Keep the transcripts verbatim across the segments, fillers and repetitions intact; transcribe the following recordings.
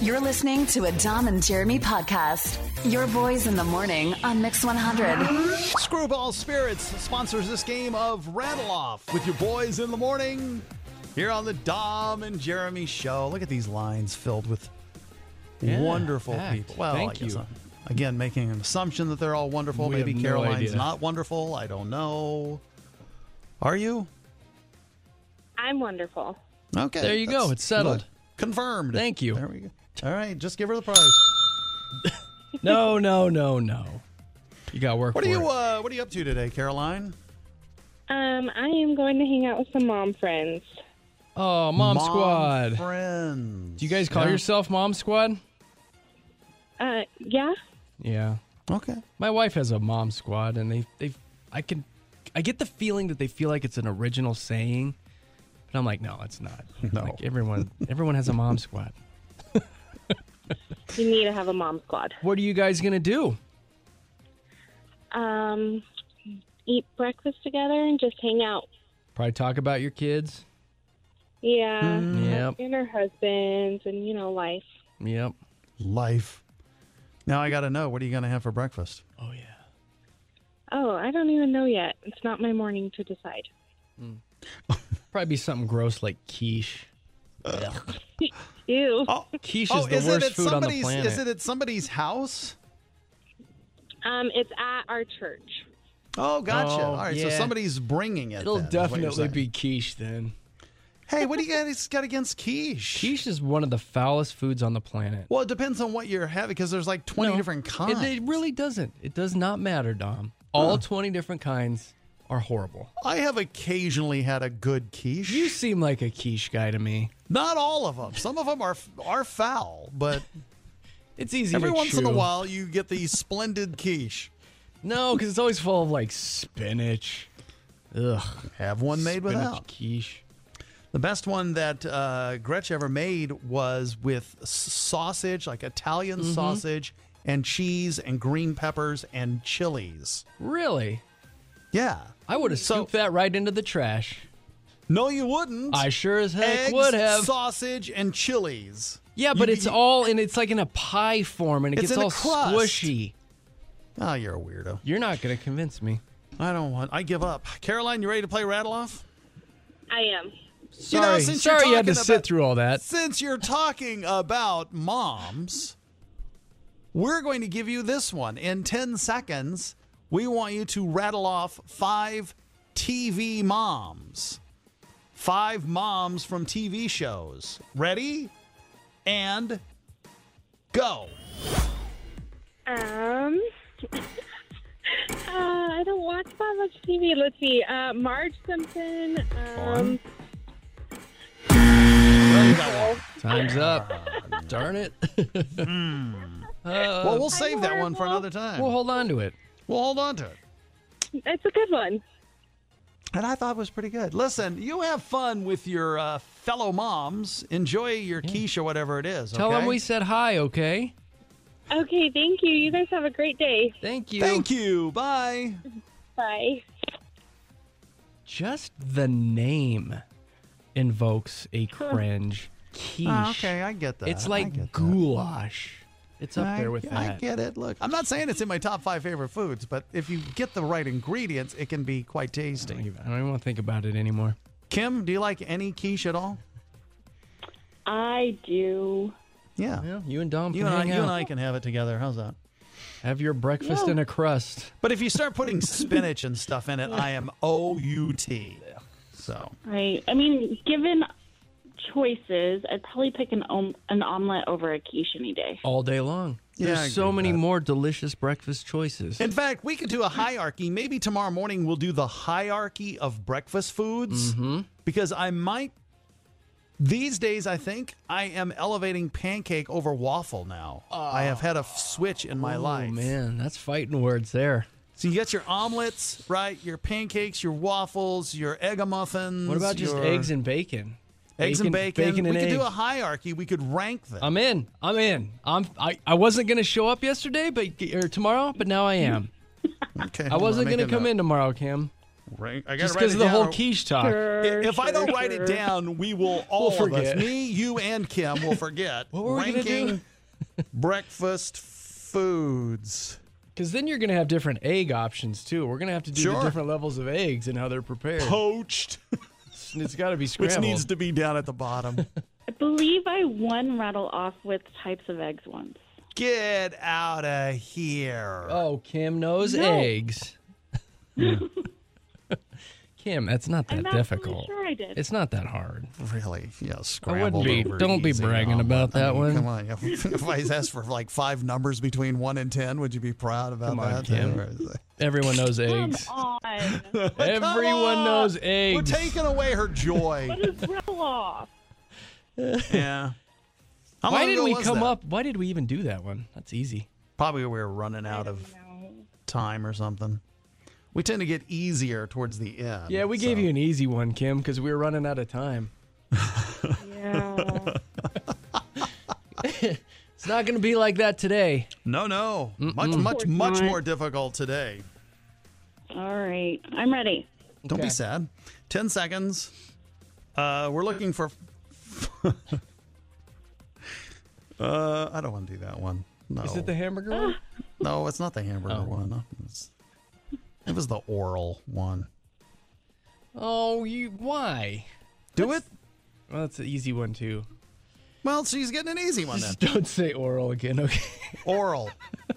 You're listening to a Dom and Jeremy podcast. Your boys in the morning on Mix one hundred. Screwball Spirits sponsors this game of Rattle Off with your boys in the morning here on the Dom and Jeremy show. Look at these lines filled with yeah, wonderful fact. people. Well, Thank I guess you. I'm, again, making an assumption that they're all wonderful. We Maybe have no Caroline's idea. not wonderful. I don't know. Are you? I'm wonderful. Okay. There you go. that's- It's settled. look, confirmed. Thank you. There we go. All right, just give her the prize. No, no, no, no. You got to work What for are you? it. Uh, what are you up to today, Caroline? Um, I am going to hang out with some mom friends. Oh, Mom, Squad. Friends. Do you guys call Yeah. yourself Mom Squad? Uh, yeah. Yeah. Okay. My wife has a Mom Squad, and they, they, I can, I get the feeling that they feel like it's an original saying, but I'm like, no, it's not. No. Like everyone, everyone has a Mom Squad. You need to have a mom squad. What are you guys gonna do? Um, eat breakfast together and just hang out. Probably talk about your kids. Yeah. Yep. And our husbands and, you know, life. Yep. Life. Now I got to know, what are you going to have for breakfast? Oh yeah. Oh, I don't even know yet. It's not my morning to decide. Probably be something gross like quiche. Ew. Oh, Quiche oh is the is it worst at food on the somebody's? planet. Is it at somebody's house? Um, it's at our church. Oh, gotcha. Oh, All right, so yeah. somebody's bringing it. It'll then, is what you're definitely saying. be quiche then. Hey, what do you guys got against quiche? Quiche is one of the foulest foods on the planet. Well, it depends on what you're having because there's like twenty No, different kinds. It, it really doesn't. It does not matter, Dom. All Huh. twenty different kinds are horrible. I have occasionally had a good quiche. You seem like a quiche guy to me. Not all of them. Some of them are are foul, but It's easy every to once chew. in a while you get the splendid quiche. No, because it's always full of like spinach. Ugh. Have one made Spinach without. quiche. The best one that uh, Gretch ever made was with s- sausage, like Italian Mm-hmm. sausage, and cheese, and green peppers, and chilies. Really? Yeah. I would have So- scooped that right into the trash. No, you wouldn't. I sure as heck Eggs, would have. sausage, and chilies. Yeah, but You- it's you- all and it's like in a pie form and it It's gets in a all crust. squishy. Oh, you're a weirdo. You're not going to convince me. I don't want. I give up. Caroline, you ready to play Rattle Off? I am. Sorry, You know, since you're sorry you had to talking sit about- through all that. Since you're talking about moms, we're going to give you this one. In ten seconds, we want you to rattle off five T V moms. Five moms from T V shows. Ready? And go. Um, uh, I don't watch that much T V. Let's see. Uh, Marge Simpson. Um, Time's up. Darn it. Uh, Well, we'll save that one for another time. we'll hold on to it. We'll hold on to it. it's a good one. And I thought it was pretty good. Listen, you have fun with your uh, fellow moms. Enjoy your quiche or whatever it is. Tell okay? them we said hi, okay? Okay, thank you. You guys have a great day. Thank you. Thank you. Bye. Bye. Just the name invokes a cringe. Quiche. Oh, okay, I get that. It's I like get that. goulash. It's up I, there with I that. get it. Look, I'm not saying it's in my top five favorite foods, but if you get the right ingredients, it can be quite I don't tasty. even, I don't even want to think about it anymore. Kim, do you like any quiche at all? I do. Yeah. Well, you and Dom can You and, I, hang you out. and I can have it together. How's that? Have your breakfast Yeah. in a crust. But if you start putting spinach and stuff in it, I am O U T. So, Right. I mean, given choices, I'd probably pick an om- an omelet over a quiche any day. All day long. Yeah, There's I so agree with many that. more delicious breakfast choices. in fact, we could do a hierarchy. Maybe tomorrow morning we'll do the hierarchy of breakfast foods Mm-hmm. because I might. These days, I think I am elevating pancake over waffle now. I have had a f- switch in my oh, life. man, that's fighting words there. So you get your omelets, right? Your pancakes, your waffles, your egg muffins. What about just your eggs and bacon? eggs and bacon? Bacon and we could do eggs. a hierarchy. We could rank them. I'm in. I'm in. I'm. I, I wasn't gonna show up yesterday, but or tomorrow, but now I am. okay, I hold on, wasn't make gonna a come note. in tomorrow, Kim. Rank, I gotta Just write because it of the down. whole quiche talk. Sure, If I sure, don't write sure. it down, we will all We'll of us, forget. me, you, and Kim, will forget. What were we gonna do? ranking breakfast foods. Because then you're going to have different egg options, too. We're going to have to do Sure. the different levels of eggs and how they're prepared. Poached, It's got to be which scrambled. needs to be down at the bottom. I believe I won rattle off with types of eggs once. Get out of here. Oh, Kim knows No. eggs. Kim, that's not that I'm difficult. absolutely sure I did. It's not that hard. Really? Yeah, scrambled be- over don't be easy bragging omelet. about that I mean, one. Come on. If, if I asked for like five numbers between one and ten, would you be proud about Come on, that? Kim. Or is it- Everyone knows Come eggs. on. Everyone on. knows We're eggs. taking away her joy. What is rattle off? Yeah. How Why long did ago we was come that? up? Why did we even do that one? That's easy. Probably we were running out of time or something. We tend to get easier towards the end. Yeah, we gave so- you an easy one, Kim, because we were running out of time. Yeah. It's not going to be like that today. No, no. Much, much, course much not. more difficult today. All right. I'm ready. Don't Okay. be sad. Ten seconds. Uh, we're looking for. uh, I don't want to do that one. No, Is it the hamburger one? no, it's not the hamburger Oh. one. It's- it was the oral one. Oh, you why? Do it. Well, that's an easy one too. Well, she's getting an easy one then. Just don't say oral again, okay? Oral.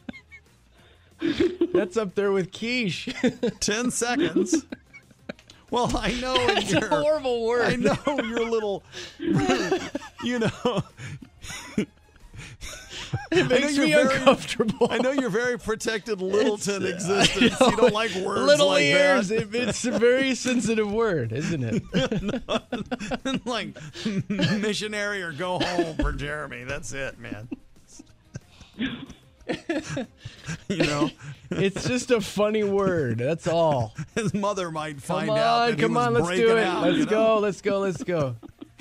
That's up there with quiche. Ten seconds. Well, I know It's a you're. horrible word. I know your little. You know. It makes you're me very- uncomfortable. I know you're very protected Littleton It's- existence. I know. You don't like words Little like ears. that. It, it's a very sensitive word, isn't it? Like missionary or go home for Jeremy. That's it, man. You know, It's just a funny word. That's all. his mother might find Come out. on, that he come was on, let's breaking do it. out, Let's you know? go, let's go, let's go.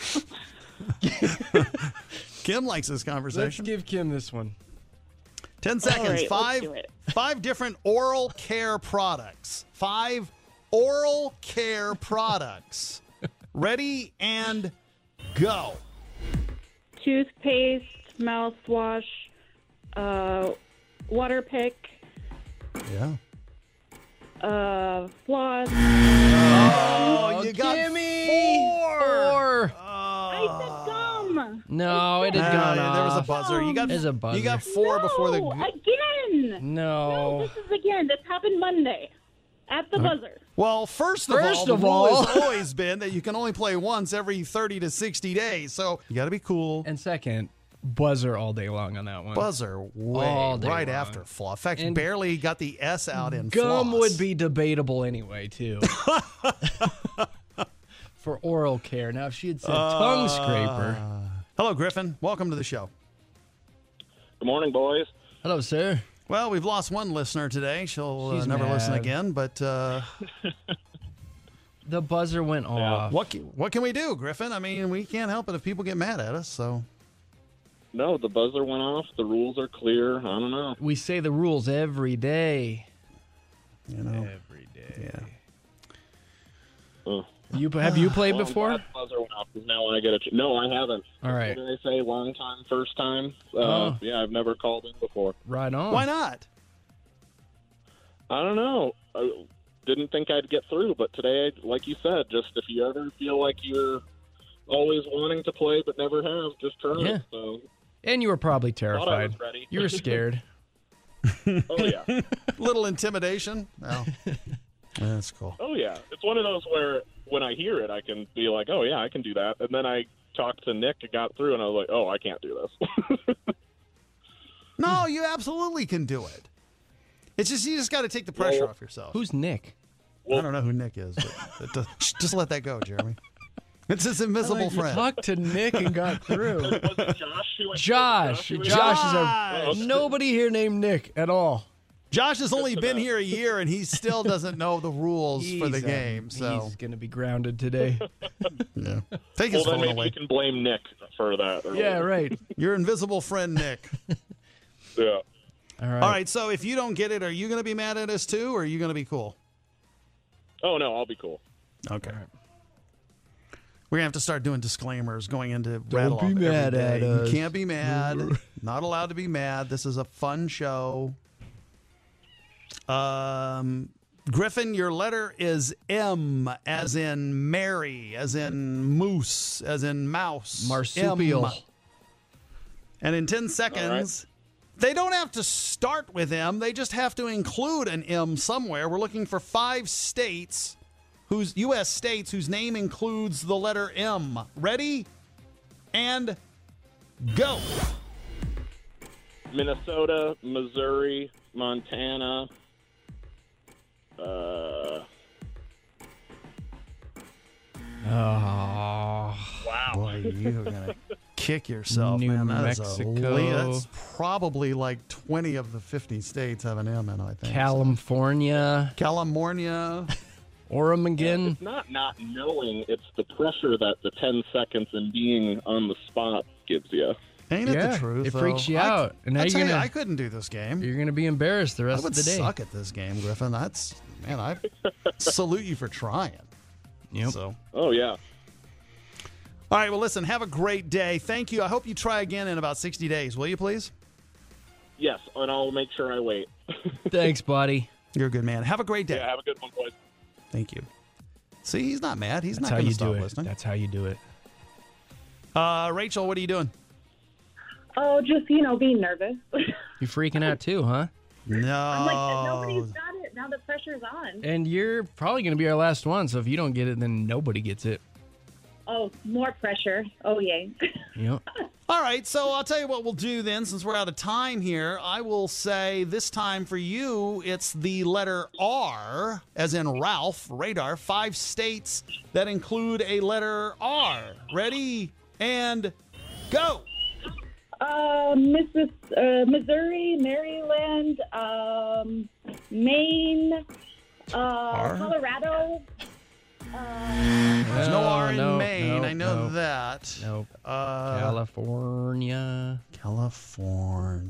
Kim likes this Let's conversation. give Kim this one. Ten seconds. All right, let's five, do it. five different oral care products. Five oral care products. Ready and go. Toothpaste, mouthwash, uh, water pick, Yeah. uh, floss. Oh, you got Kimmy! four. Four. I said gum. No, it had Ah, gone yeah, there was a off. buzzer. You got There's a buzzer. You got four before the. No, again. No. This is again. This happened Monday at the buzzer. Well, first of First all, the of rule all- has always been that you can only play once every thirty to sixty days. So you got to be cool. And second, buzzer all day long on that one. Buzzer way All day right long. after floss. In fact, And barely got the S out in Gum floss. would be debatable anyway, too. For oral care. Now, if she had said tongue scraper. Hello, Griffin. Welcome to the show. Good morning, boys. Hello, sir. Well, we've lost one listener today. She'll uh, She's never listen mad. again. But uh, The buzzer went off. what can, what can we do, Griffin? I mean, we can't help it if people get mad at us. So No, the buzzer went off. The rules are clear. I don't know. We say the rules every day. you know, Every day. yeah. Uh, You have you played well, I'm before? glad the buzzer went off 'cause now I get a ch- No, I haven't. All right. What did I say? Long time, first time. Uh, Oh. Yeah, I've never called in before. Right on. Why not? I don't know. I didn't think I'd get through, but today, like you said, just if you ever feel like you're always wanting to play but never have, just try Yeah. it. So, And you were probably thought I terrified. was ready. You were scared. Oh yeah. Little intimidation. No, that's cool. Oh yeah. It's one of those where when I hear it, I can be like, oh yeah, I can do that. And then I talked to Nick and got through, and I was like, oh, I can't do this. No, you absolutely can do it. It's just you just got to take the pressure Well, off yourself. Who's Nick? I don't know who Nick is, but it does, just let that go, Jeremy. It's his invisible You friend. talked to Nick and got through. Was it Josh who was Josh. who was- Josh is our. Josh! Nobody here named Nick at all. Josh has only been here a year, and he still doesn't know the rules for the He's, uh, game. So he's gonna be grounded today. yeah. take Well, his then phone maybe away. you can blame Nick for that. or yeah, whatever. right. Your invisible friend Nick. Yeah. All right. All right, so if you don't get it, are you going to be mad at us too, or are you going to be cool? Oh, no, I'll be cool. Okay. We're going to have to start doing disclaimers going into Don't Rattle be Off every mad day. at us. You can't be mad. Not allowed to be mad. This is a fun show. Um, Griffin, your letter is M, as in Mary, as in moose, as in mouse. Marsupial. M. And in ten seconds, they don't have to start with M. They just have to include an M somewhere. We're looking for five states, whose U S states whose name includes the letter M. Ready? And go. Minnesota, Missouri, Montana. Uh, Oh, wow. Boy, you're going to kick yourself, New man. That is a Mexico. le- that's probably like twenty of the fifty states have an M in it, I think. California, California. Oregon. It's not not knowing. It's the pressure that the ten seconds and being on the spot gives you. Ain't it Yeah, the truth? it though? freaks you I, out. And now I you're tell you, gonna- I couldn't do this game. You're gonna be embarrassed the I rest would of the day. suck at this game, Griffin. That's man. I salute you for trying. Yep. So, Oh, yeah. all right. Well, listen. Have a great day. Thank you. I hope you try again in about sixty days. Will you, please? Yes, and I'll make sure I wait. Thanks, buddy. You're a good man. Have a great day. Yeah, have a good one, boys. Thank you. See, he's not mad. He's That's not how going to you stop do it. listening. That's how you do it. Uh, Rachel, what are you doing? Oh, just, you know, being nervous. You freaking out too, huh? No. I'm like, nobody's got it. Now the pressure's on. And you're probably gonna be our last one. So if you don't get it, then nobody gets it. Oh, more pressure. Oh, yay. Yep. All right, so I'll tell you what we'll do then, since we're out of time here. I will say this time for you, it's the letter R, as in Ralph, radar, five states that include a letter R. Ready? And go. Uh, Missis, uh, Missouri, Maryland, um, Maine, uh, Colorado. Uh, There's no R in no, Maine. no, I know no. that. Nope. Uh, California. California,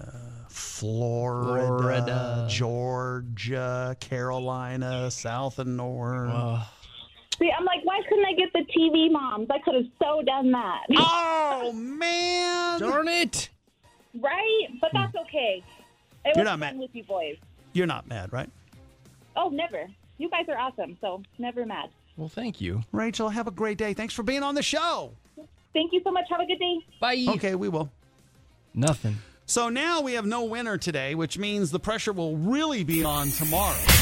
Florida, Florida. Georgia, Carolina, South and North. Oh, See, I'm like, why couldn't I get the T V moms? I could have so done that. Oh, man. darn it! Right? But that's okay. It You're was not fun mad. with you boys. You're not mad, right? Oh, never. You guys are awesome, so never mad. Well, thank you. Rachel, have a great day. Thanks for being on the show. Thank you so much. Have a good day. Bye. Okay, we will. Nothing. So now we have no winner today, which means the pressure will really be on tomorrow.